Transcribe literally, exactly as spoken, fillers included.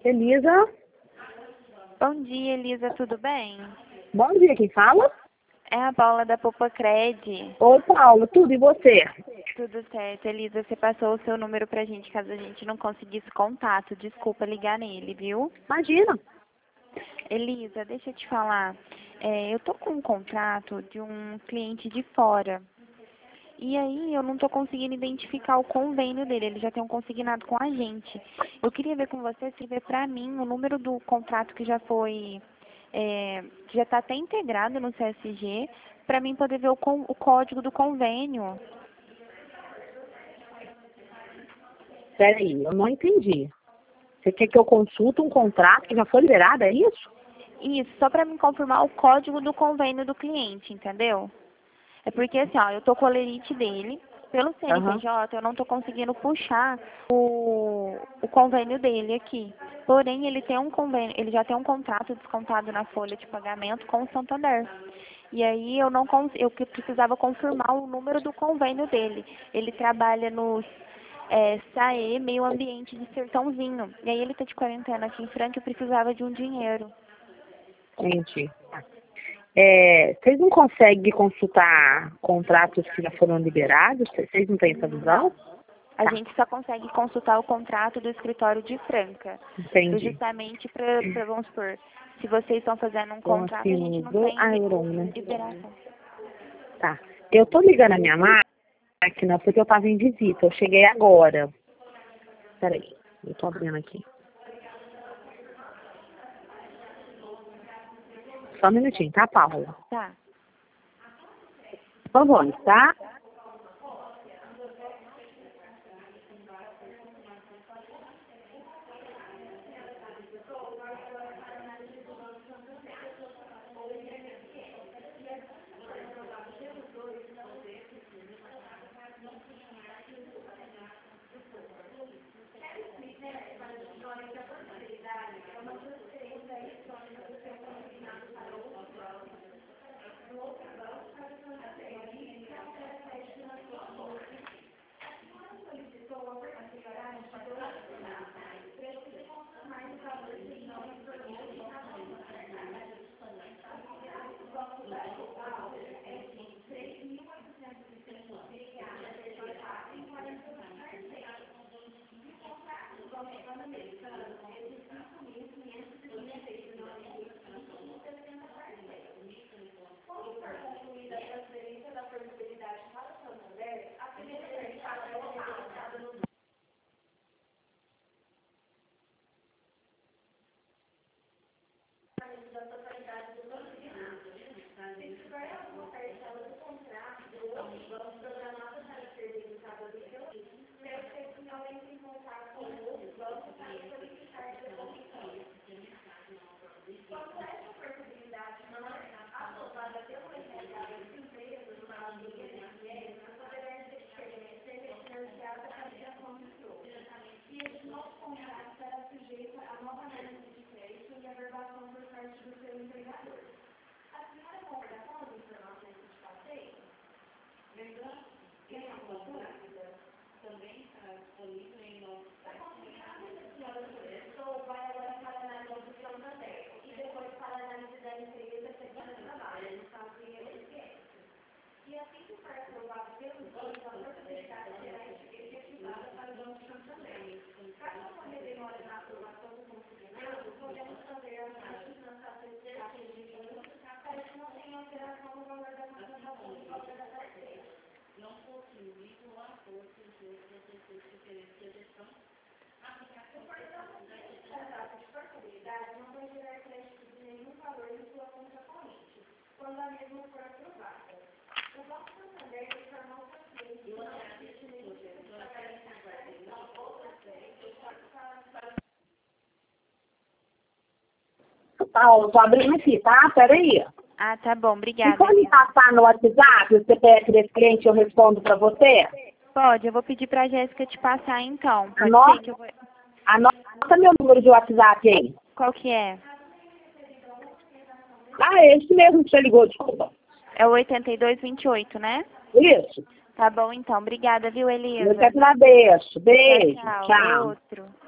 Elisa? Bom dia, Elisa, tudo bem? Bom dia, quem fala? É a Paula da Popacred. Oi, Paulo, tudo e você? Tudo certo, Elisa, você passou o seu número pra gente caso a gente não conseguisse contato. Desculpa ligar nele, viu? Imagina. Elisa, deixa eu te falar. É, eu tô com um contrato de um cliente de fora. E aí eu não estou conseguindo identificar o convênio dele, ele já tem um consignado com a gente. Eu queria ver com você se vê para mim o número do contrato que já foi, é, que já está até integrado no C S G, para mim poder ver o, com, o código do convênio. Peraí, eu não entendi. Você quer que eu consulte um contrato que já foi liberado, é isso? Isso, só para me confirmar o código do convênio do cliente, entendeu? É porque assim, ó, eu tô com o lerite dele, pelo Aham. C N P J eu não tô conseguindo puxar o, o convênio dele aqui. Porém, ele tem um convênio, ele já tem um contrato descontado na folha de pagamento com o Santander. E aí eu não cons- eu que precisava confirmar o número do convênio dele. Ele trabalha no é, S A E, meio ambiente de Sertãozinho. E aí ele tá de quarentena aqui em Franca e precisava de um dinheiro. Entendi. É, vocês não conseguem consultar contratos que já foram liberados? Vocês não têm essa visão? A Tá, gente só consegue consultar o contrato do escritório de Franca. entendi. Justamente para, vamos supor, se vocês estão fazendo um Eu contrato, a gente assino não do tem Iron, né? liberação. Tá. Eu tô ligando a minha máquina porque eu tava em visita. Eu cheguei agora. Peraí, eu tô abrindo aqui. Só um minutinho, tá, Paula? Tá. Por favor, tá? Paulo, tô abrindo aqui, tá? Peraí. Ah, tá bom, Se obrigada. for me passar no WhatsApp, o C P F desse cliente, eu respondo pra você? Pode, eu vou pedir pra Jéssica te passar então. Pode Anota, ser que eu vou... anota meu número de WhatsApp aí. Qual que é? Ah, é esse mesmo que você ligou, desculpa. É o oitenta e dois, vinte e oito, né? Isso. Tá bom então, obrigada, viu, Elisa? Eu te agradeço. Beijo. Tchau, tchau. Tchau. Outro.